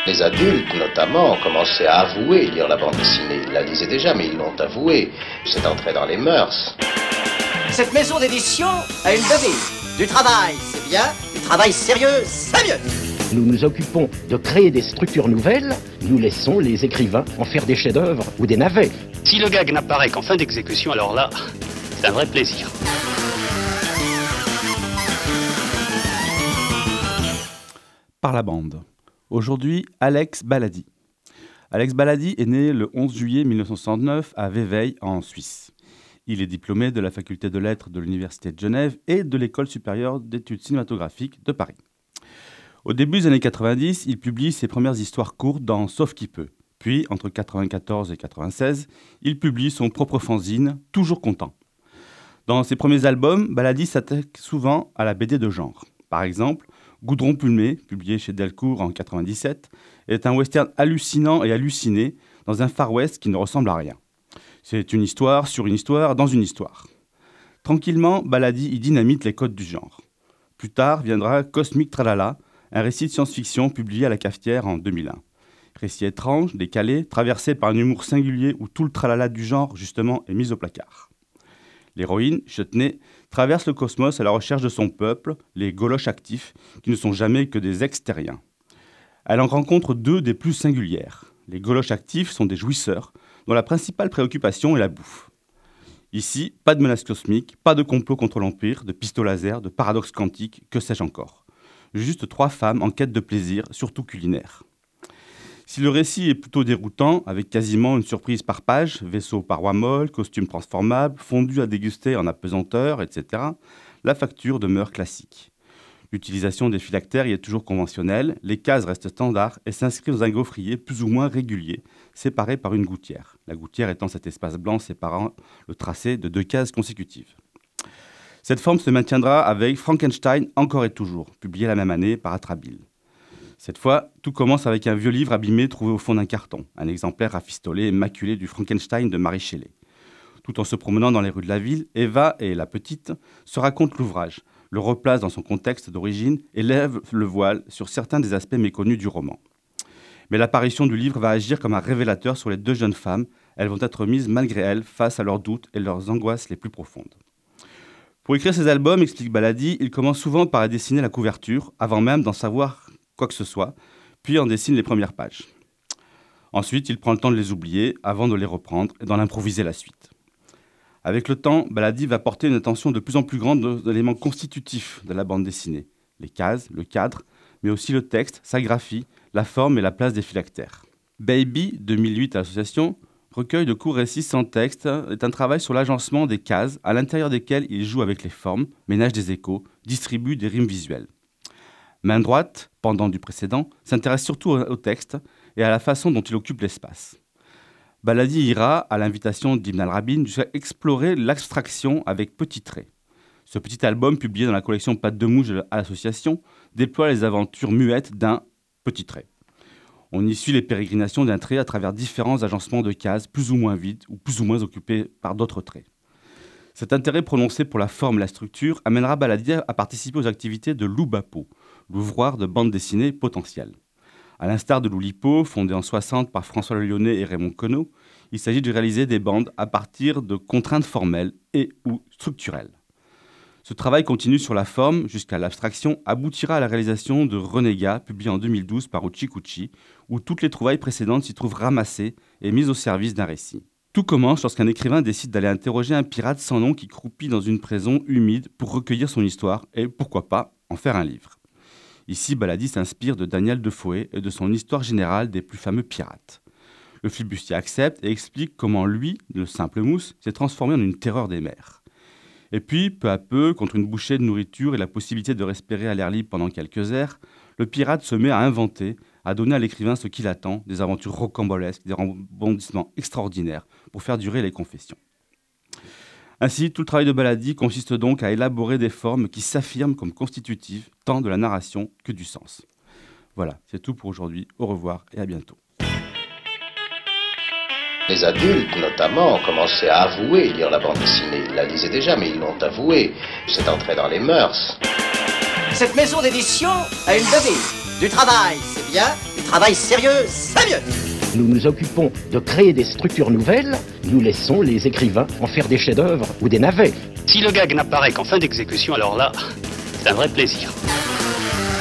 Les adultes, notamment, ont commencé à avouer lire la bande dessinée. Ils la lisaient déjà, mais ils l'ont avoué. C'est entré dans les mœurs. Cette maison d'édition a une devise. Du travail, c'est bien. Du travail sérieux, c'est mieux. Nous nous occupons de créer des structures nouvelles. Nous laissons les écrivains en faire des chefs-d'œuvre ou des navets. Si le gag n'apparaît qu'en fin d'exécution, alors là, c'est un vrai plaisir. Par la bande. Aujourd'hui, Alex Baladi. Alex Baladi est né le 11 juillet 1969 à Vevey, en Suisse. Il est diplômé de la faculté de lettres de l'Université de Genève et de l'École supérieure d'études cinématographiques de Paris. Au début des années 90, il publie ses premières histoires courtes dans Sauf qui peut. Puis, entre 1994 et 1996, il publie son propre fanzine, Toujours content. Dans ses premiers albums, Baladi s'attaque souvent à la BD de genre. Par exemple, Goudron plumé, publié chez Delcourt en 1997, est un western hallucinant et halluciné dans un Far West qui ne ressemble à rien. C'est une histoire sur une histoire dans une histoire. Tranquillement, Baladi y dynamite les codes du genre. Plus tard viendra Cosmic Tralala, un récit de science-fiction publié à la Cafetière en 2001. Récit étrange, décalé, traversé par un humour singulier où tout le tralala du genre, justement, est mis au placard. L'héroïne, Chutney, traverse le cosmos à la recherche de son peuple, les Goloches actifs, qui ne sont jamais que des ex-terriens. Elle en rencontre deux des plus singulières. Les Goloches actifs sont des jouisseurs, dont la principale préoccupation est la bouffe. Ici, pas de menace cosmique, pas de complot contre l'Empire, de pistolets laser, de paradoxes quantiques, que sais-je encore. Juste trois femmes en quête de plaisir, surtout culinaire. Si le récit est plutôt déroutant, avec quasiment une surprise par page, vaisseau parois molles, costumes transformables, fondus à déguster en apesanteur, etc., la facture demeure classique. L'utilisation des phylactères y est toujours conventionnelle, les cases restent standards et s'inscrivent dans un gaufrier plus ou moins régulier, séparé par une gouttière. La gouttière étant cet espace blanc séparant le tracé de deux cases consécutives. Cette forme se maintiendra avec Frankenstein encore et toujours, publié la même année par Atrabile. Cette fois, tout commence avec un vieux livre abîmé trouvé au fond d'un carton, un exemplaire rafistolé et maculé du Frankenstein de Mary Shelley. Tout en se promenant dans les rues de la ville, Eva et la petite se racontent l'ouvrage, le replacent dans son contexte d'origine et lèvent le voile sur certains des aspects méconnus du roman. Mais l'apparition du livre va agir comme un révélateur sur les deux jeunes femmes. Elles vont être mises malgré elles face à leurs doutes et leurs angoisses les plus profondes. Pour écrire ses albums, explique Baladi, il commence souvent par dessiner la couverture, avant même d'en savoir quoi que ce soit, puis en dessine les premières pages. Ensuite, il prend le temps de les oublier avant de les reprendre et d'en improviser la suite. Avec le temps, Baladi va porter une attention de plus en plus grande aux éléments constitutifs de la bande dessinée, les cases, le cadre, mais aussi le texte, sa graphie, la forme et la place des phylactères. Baby, 2008 à l'association, recueil de courts récits sans texte, est un travail sur l'agencement des cases, à l'intérieur desquelles il joue avec les formes, ménage des échos, distribue des rimes visuelles. Main droite, pendant du précédent, s'intéresse surtout au texte et à la façon dont il occupe l'espace. Baladi ira, à l'invitation d'Ibn al-Rabin, jusqu'à explorer l'abstraction avec petits traits. Ce petit album, publié dans la collection Pattes de mouche à l'association, déploie les aventures muettes d'un petit trait. On y suit les pérégrinations d'un trait à travers différents agencements de cases, plus ou moins vides ou plus ou moins occupés par d'autres traits. Cet intérêt prononcé pour la forme et la structure amènera Baladi à participer aux activités de l'Oubapo, l'ouvroir de bande dessinée potentielle. À l'instar de l'Oulipo, fondé en 1960 par François Le Lyonnais et Raymond Queneau, il s'agit de réaliser des bandes à partir de contraintes formelles et ou structurelles. Ce travail continue sur la forme jusqu'à l'abstraction, aboutira à la réalisation de Renégat, publié en 2012 par Uchikuchi, où toutes les trouvailles précédentes s'y trouvent ramassées et mises au service d'un récit. Tout commence lorsqu'un écrivain décide d'aller interroger un pirate sans nom qui croupit dans une prison humide pour recueillir son histoire et, pourquoi pas, en faire un livre. Ici, Baladi s'inspire de Daniel Defoe et de son histoire générale des plus fameux pirates. Le flibustier accepte et explique comment lui, le simple mousse, s'est transformé en une terreur des mers. Et puis, peu à peu, contre une bouchée de nourriture et la possibilité de respirer à l'air libre pendant quelques heures, le pirate se met à inventer, à donner à l'écrivain ce qu'il attend, des aventures rocambolesques, des rebondissements extraordinaires pour faire durer les confessions. Ainsi, tout le travail de Baladi consiste donc à élaborer des formes qui s'affirment comme constitutives tant de la narration que du sens. Voilà, c'est tout pour aujourd'hui. Au revoir et à bientôt. Les adultes, notamment, ont commencé à avouer lire la bande dessinée. Ils la lisaient déjà, mais ils l'ont avoué. C'est entré dans les mœurs. Cette maison d'édition a une devise. Du travail, c'est bien. Du travail sérieux, c'est mieux. Nous nous occupons de créer des structures nouvelles, nous laissons les écrivains en faire des chefs-d'œuvre ou des navets. Si le gag n'apparaît qu'en fin d'exécution, alors là, c'est un vrai plaisir.